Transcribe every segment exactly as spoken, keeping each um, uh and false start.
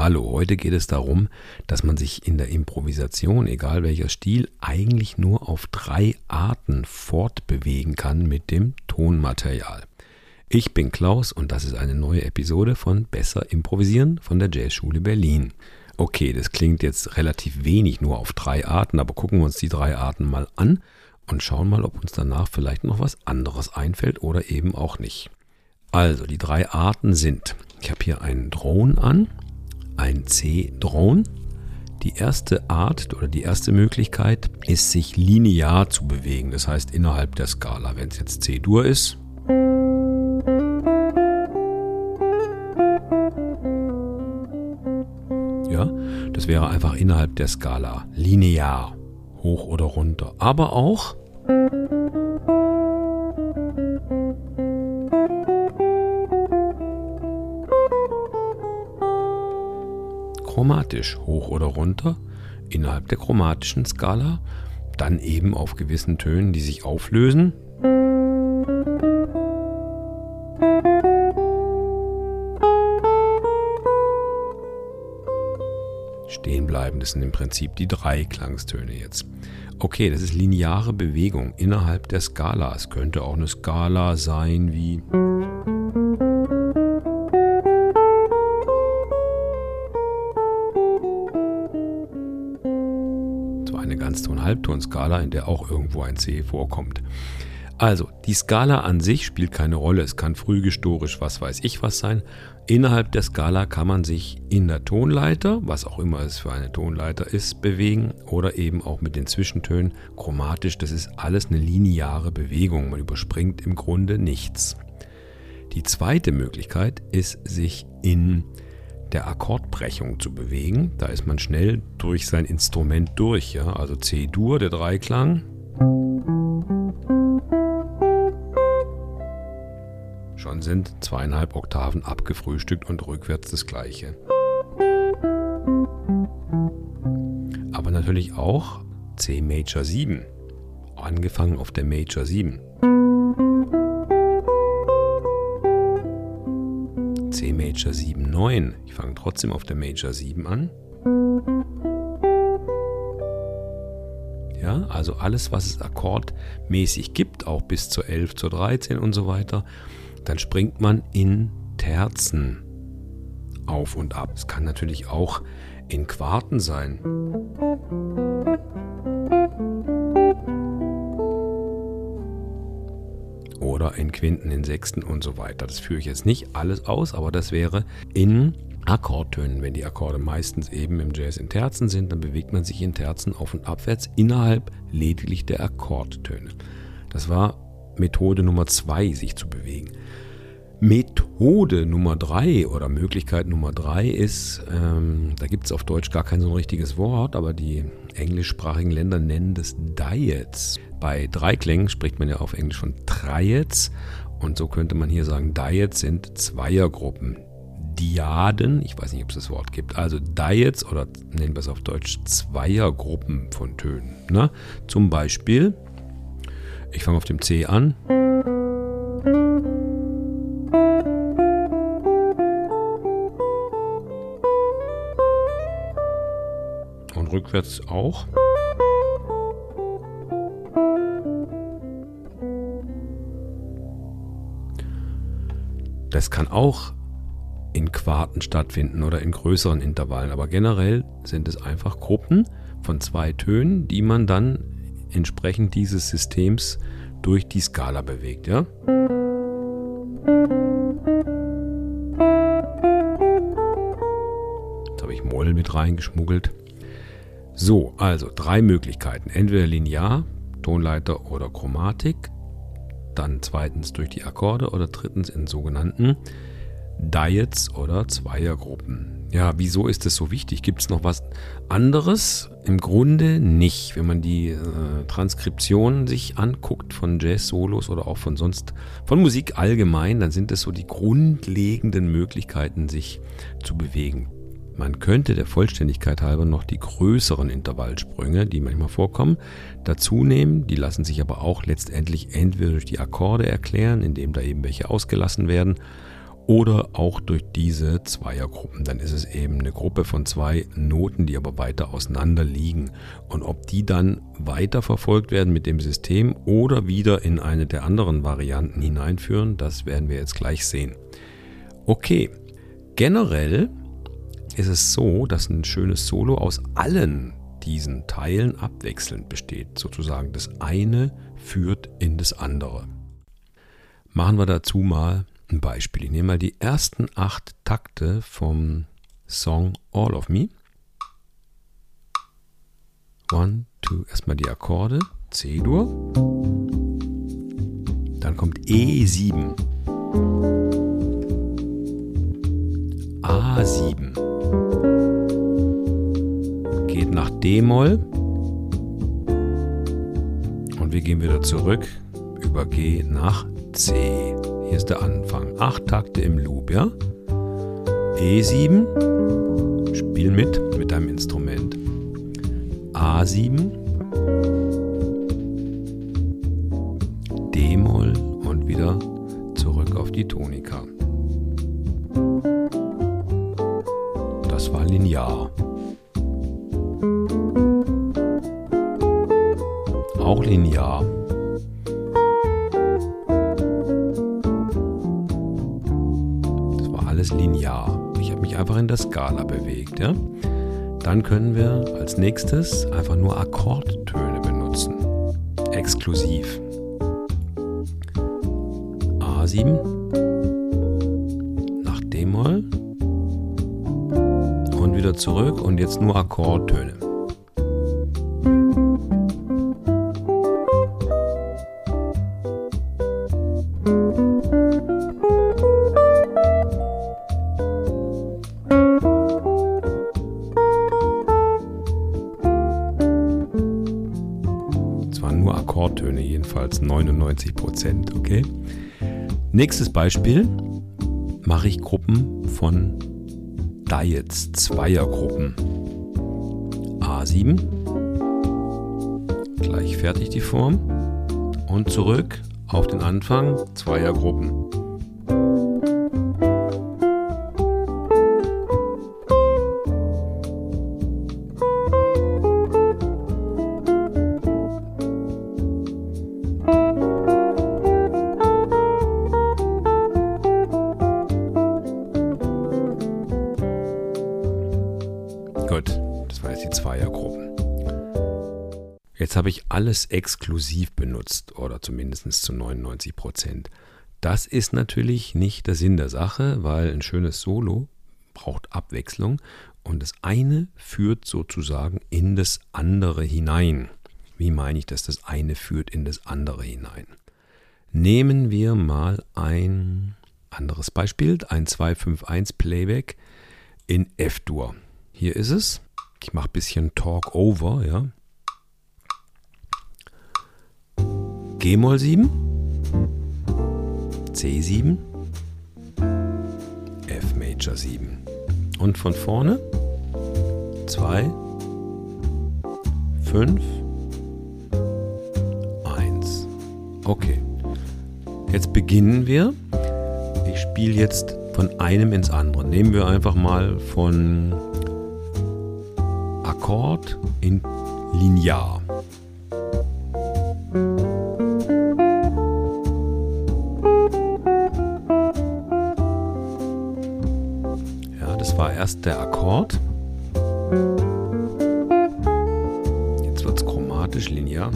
Hallo, heute geht es darum, dass man sich in der Improvisation, egal welcher Stil, eigentlich nur auf drei Arten fortbewegen kann mit dem Tonmaterial. Ich bin Klaus und das ist eine neue Episode von Besser Improvisieren von der Jazzschule Berlin. Okay, das klingt jetzt relativ wenig nur auf drei Arten, aber gucken wir uns die drei Arten mal an und schauen mal, ob uns danach vielleicht noch was anderes einfällt oder eben auch nicht. Also, die drei Arten sind, ich habe hier einen Drone an, ein C-Drone. Die erste Art oder die erste Möglichkeit ist, sich linear zu bewegen, das heißt innerhalb der Skala. Wenn es jetzt C-Dur ist, ja, das wäre einfach innerhalb der Skala, linear, hoch oder runter. Aber auch chromatisch, hoch oder runter, innerhalb der chromatischen Skala, dann eben auf gewissen Tönen, die sich auflösen. Stehen bleiben, das sind im Prinzip die drei Klangstöne jetzt. Okay, das ist lineare Bewegung innerhalb der Skala. Es könnte auch eine Skala sein wie eine Ganzton-Halbton-Skala, in der auch irgendwo ein C vorkommt. Also, die Skala an sich spielt keine Rolle. Es kann frühgestorisch, was weiß ich was sein. Innerhalb der Skala kann man sich in der Tonleiter, was auch immer es für eine Tonleiter ist, bewegen oder eben auch mit den Zwischentönen chromatisch. Das ist alles eine lineare Bewegung. Man überspringt im Grunde nichts. Die zweite Möglichkeit ist, sich in der Akkordbrechung zu bewegen. Da ist man schnell durch sein Instrument durch. Ja? Also C-Dur, der Dreiklang. Schon sind zweieinhalb Oktaven abgefrühstückt und rückwärts das Gleiche. Aber natürlich auch C Major sieben. Angefangen auf der Major sieben. C Major sieben neun. Ich fange trotzdem auf der Major sieben an. Ja, also alles, was es akkordmäßig gibt, auch bis zur elf, zur dreizehn und so weiter, dann springt man in Terzen auf und ab. Es kann natürlich auch in Quarten sein. Oder in Quinten, in Sechsten und so weiter. Das führe ich jetzt nicht alles aus, aber das wäre in Akkordtönen. Wenn die Akkorde meistens eben im Jazz in Terzen sind, dann bewegt man sich in Terzen auf- und abwärts innerhalb lediglich der Akkordtöne. Das war Methode Nummer zwei, sich zu bewegen. Methode Nummer drei oder Möglichkeit Nummer drei ist, ähm, da gibt es auf Deutsch gar kein so ein richtiges Wort, aber die englischsprachigen Länder nennen das Diets. Bei Dreiklängen spricht man ja auf Englisch von Triads und so könnte man hier sagen, Diets sind Zweiergruppen. Diaden, ich weiß nicht, ob es das Wort gibt, also Diets oder nennen wir es auf Deutsch Zweiergruppen von Tönen. Ne? Zum Beispiel, ich fange auf dem C an. Und rückwärts auch. Das kann auch in Quarten stattfinden oder in größeren Intervallen, aber generell sind es einfach Gruppen von zwei Tönen, die man dann entsprechend dieses Systems durch die Skala bewegt. Ja? Jetzt habe ich Moll mit reingeschmuggelt. So, also drei Möglichkeiten. Entweder linear, Tonleiter oder Chromatik. Dann zweitens durch die Akkorde oder drittens in sogenannten Diets oder Zweiergruppen. Ja, wieso ist das so wichtig? Gibt es noch was anderes? Im Grunde nicht. Wenn man die äh, Transkription sich anguckt von Jazz-Solos oder auch von sonst, von Musik allgemein, dann sind es so die grundlegenden Möglichkeiten, sich zu bewegen. Man könnte der Vollständigkeit halber noch die größeren Intervallsprünge, die manchmal vorkommen, dazu nehmen. Die lassen sich aber auch letztendlich entweder durch die Akkorde erklären, indem da eben welche ausgelassen werden, oder auch durch diese Zweiergruppen. Dann ist es eben eine Gruppe von zwei Noten, die aber weiter auseinander liegen. Und ob die dann weiter verfolgt werden mit dem System oder wieder in eine der anderen Varianten hineinführen, das werden wir jetzt gleich sehen. Okay, generell ist es so, dass ein schönes Solo aus allen diesen Teilen abwechselnd besteht. Sozusagen das eine führt in das andere. Machen wir dazu mal ein Beispiel. Ich nehme mal die ersten acht Takte vom Song All of Me. One, two, erstmal die Akkorde. C-Dur. Dann kommt E sieben. A sieben. Geht nach D-Moll. Und wir gehen wieder zurück über G nach C. Hier ist der Anfang. Acht Takte im Loop, ja? E sieben. Spiel mit, mit deinem Instrument. A sieben. D-Moll und wieder zurück auf die Tonika. Das war linear. Auch linear. Das war alles linear. Ich habe mich einfach in der Skala bewegt, ja? Dann können wir als nächstes einfach nur Akkordtöne benutzen. Exklusiv. A sieben nach D-Moll und wieder zurück und jetzt nur Akkordtöne. Nur Akkordtöne, jedenfalls neunundneunzig Prozent, okay? Nächstes Beispiel mache ich Gruppen von Diets, Zweiergruppen. A sieben, gleich fertig die Form und zurück auf den Anfang, Zweiergruppen. Gut, das war jetzt die Zweiergruppen. Jetzt habe ich alles exklusiv benutzt oder zumindest zu neunundneunzig Prozent. Das ist natürlich nicht der Sinn der Sache, weil ein schönes Solo braucht Abwechslung und das eine führt sozusagen in das andere hinein. Wie meine ich das? Das eine führt in das andere hinein. Nehmen wir mal ein anderes Beispiel, ein zwei fünf eins Playback in F-Dur. Hier ist es. Ich mache ein bisschen Talk over, ja. G-Moll sieben, C sieben, F Major sieben. Und von vorne zwei, fünf, eins. Okay. Jetzt beginnen wir. Ich spiele jetzt von einem ins andere. Nehmen wir einfach mal von Akkord in linear. Ja, das war erst der Akkord. Jetzt wird es chromatisch linear.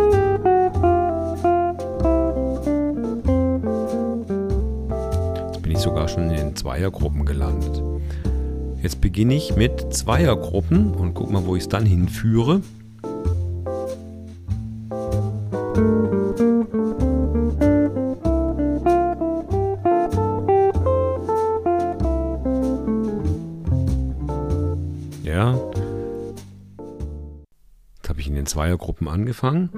Jetzt bin ich sogar schon in den Zweiergruppen gelandet. Jetzt beginne ich mit Zweiergruppen und guck mal, wo ich es dann hinführe. Ja. Jetzt habe ich in den Zweiergruppen angefangen.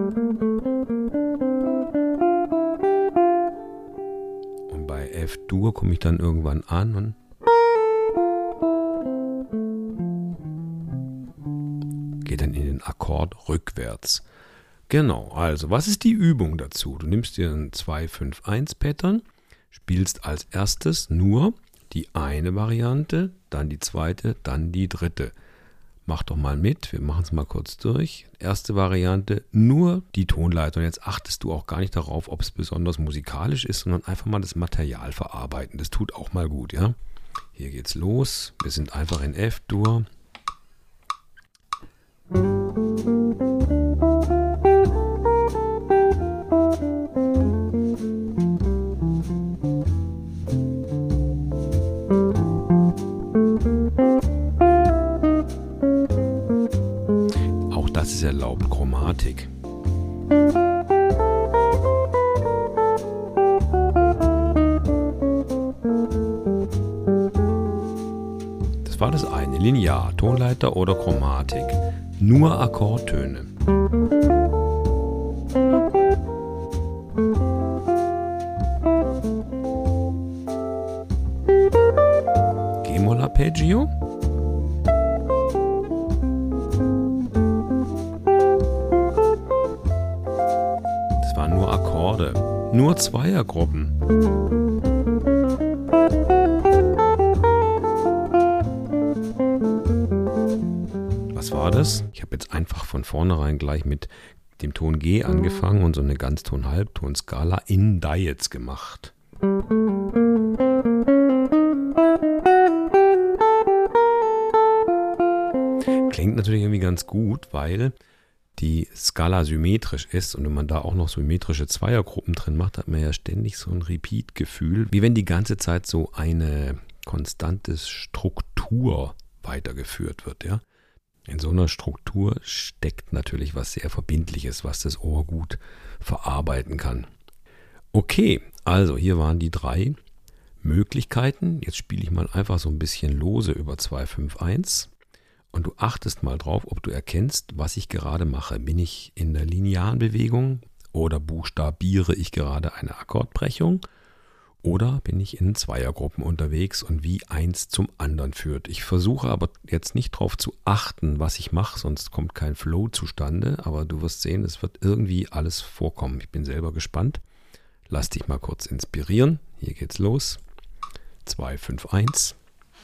Und bei F-Dur komme ich dann irgendwann an und geht dann in den Akkord rückwärts. Genau, also was ist die Übung dazu? Du nimmst dir ein zwei fünf eins Pattern, spielst als erstes nur die eine Variante, dann die zweite, dann die dritte. Mach doch mal mit, wir machen es mal kurz durch. Erste Variante, nur die Tonleiter. Und jetzt achtest du auch gar nicht darauf, ob es besonders musikalisch ist, sondern einfach mal das Material verarbeiten. Das tut auch mal gut, ja. Hier geht's los. Wir sind einfach in F-Dur. Auch das ist erlaubt, Chromatik. Das war das eine, Linear, Tonleiter oder Chromatik. Nur Akkordtöne. G-Moll Arpeggio. Das waren nur Akkorde, nur Zweiergruppen. Was war das? Ich habe jetzt einfach von vornherein gleich mit dem Ton G angefangen und so eine Ganzton-Halbton-Skala in Diets gemacht. Klingt natürlich irgendwie ganz gut, weil die Skala symmetrisch ist und wenn man da auch noch symmetrische Zweiergruppen drin macht, hat man ja ständig so ein Repeat-Gefühl, wie wenn die ganze Zeit so eine konstante Struktur weitergeführt wird, ja. In so einer Struktur steckt natürlich was sehr Verbindliches, was das Ohr gut verarbeiten kann. Okay, also hier waren die drei Möglichkeiten. Jetzt spiele ich mal einfach so ein bisschen lose über zwei fünf eins und du achtest mal drauf, ob du erkennst, was ich gerade mache. Bin ich in der linearen Bewegung oder buchstabiere ich gerade eine Akkordbrechung? Oder bin ich in Zweiergruppen unterwegs und wie eins zum anderen führt. Ich versuche aber jetzt nicht darauf zu achten, was ich mache, sonst kommt kein Flow zustande. Aber du wirst sehen, es wird irgendwie alles vorkommen. Ich bin selber gespannt. Lass dich mal kurz inspirieren. Hier geht's los. zwei fünf eins.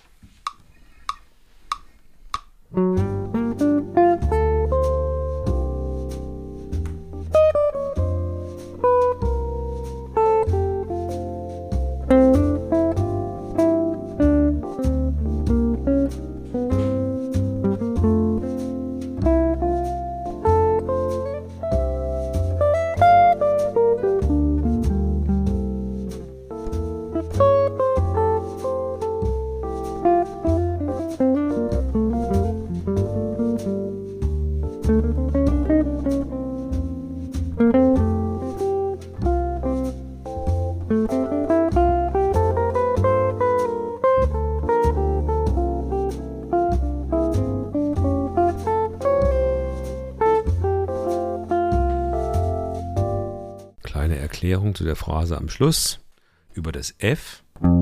Kleine Erklärung zu der Phrase am Schluss. Über das F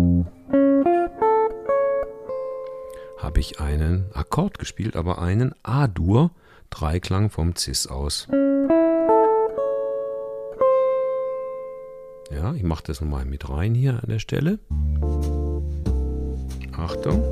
habe ich einen Akkord gespielt, aber einen A-Dur, Dreiklang vom Cis aus. Ja, ich mache das nochmal mit rein hier an der Stelle. Achtung.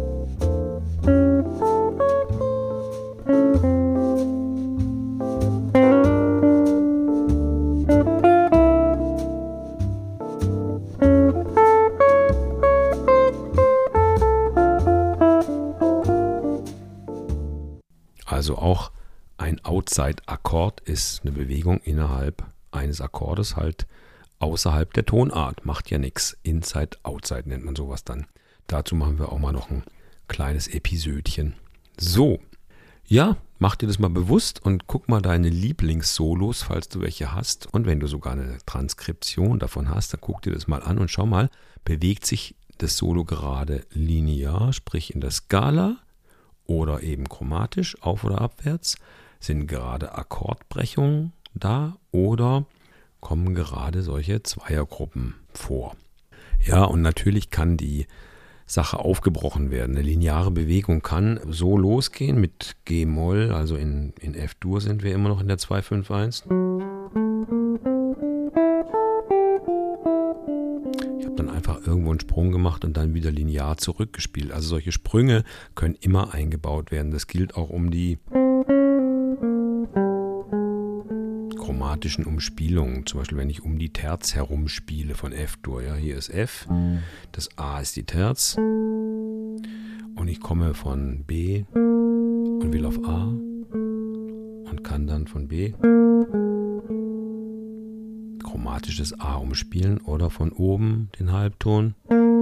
Also auch ein Outside-Akkord ist eine Bewegung innerhalb eines Akkordes, halt außerhalb der Tonart. Macht ja nichts. Inside, Outside nennt man sowas dann. Dazu machen wir auch mal noch ein kleines Episödchen. So, ja, mach dir das mal bewusst und guck mal deine Lieblingssolos, falls du welche hast. Und wenn du sogar eine Transkription davon hast, dann guck dir das mal an und schau mal, bewegt sich das Solo gerade linear, sprich in der Skala, oder eben chromatisch, auf- oder abwärts? Sind gerade Akkordbrechungen da oder kommen gerade solche Zweiergruppen vor? Ja, und natürlich kann die Sache aufgebrochen werden. Eine lineare Bewegung kann so losgehen mit G-Moll, also in, in F-Dur sind wir immer noch in der zwei fünf eins. Ich habe dann einfach irgendwo einen Sprung gemacht und dann wieder linear zurückgespielt. Also solche Sprünge können immer eingebaut werden. Das gilt auch um die chromatischen Umspielungen. Zum Beispiel, wenn ich um die Terz herum spiele von F-Dur. Ja, hier ist F, das A ist die Terz und ich komme von B und will auf A und kann dann von B chromatisches A umspielen oder von oben den Halbton,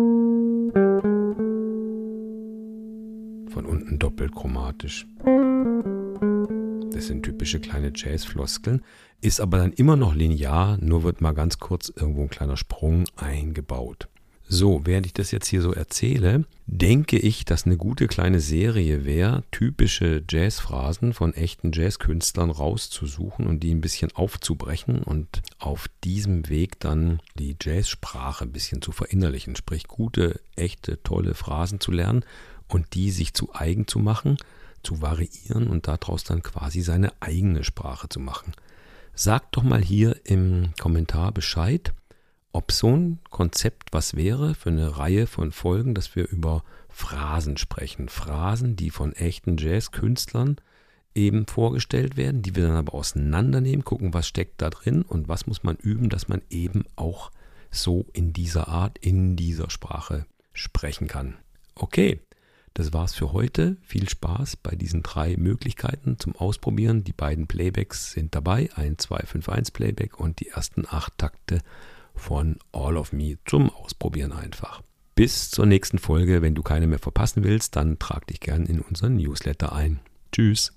von unten doppelt chromatisch. Das sind typische kleine Jazz-Floskeln, ist aber dann immer noch linear, nur wird mal ganz kurz irgendwo ein kleiner Sprung eingebaut. So, während ich das jetzt hier so erzähle, denke ich, dass eine gute kleine Serie wäre, typische Jazzphrasen von echten Jazzkünstlern rauszusuchen und die ein bisschen aufzubrechen und auf diesem Weg dann die Jazzsprache ein bisschen zu verinnerlichen, sprich gute, echte, tolle Phrasen zu lernen und die sich zu eigen zu machen, zu variieren und daraus dann quasi seine eigene Sprache zu machen. Sagt doch mal hier im Kommentar Bescheid, ob so ein Konzept was wäre für eine Reihe von Folgen, dass wir über Phrasen sprechen. Phrasen, die von echten Jazzkünstlern eben vorgestellt werden, die wir dann aber auseinandernehmen, gucken, was steckt da drin und was muss man üben, dass man eben auch so in dieser Art, in dieser Sprache sprechen kann. Okay, das war's für heute. Viel Spaß bei diesen drei Möglichkeiten zum Ausprobieren. Die beiden Playbacks sind dabei, ein zwei fünf eins Playback und die ersten acht Takte von All of Me zum Ausprobieren einfach. Bis zur nächsten Folge. Wenn du keine mehr verpassen willst, dann trag dich gern in unseren Newsletter ein. Tschüss.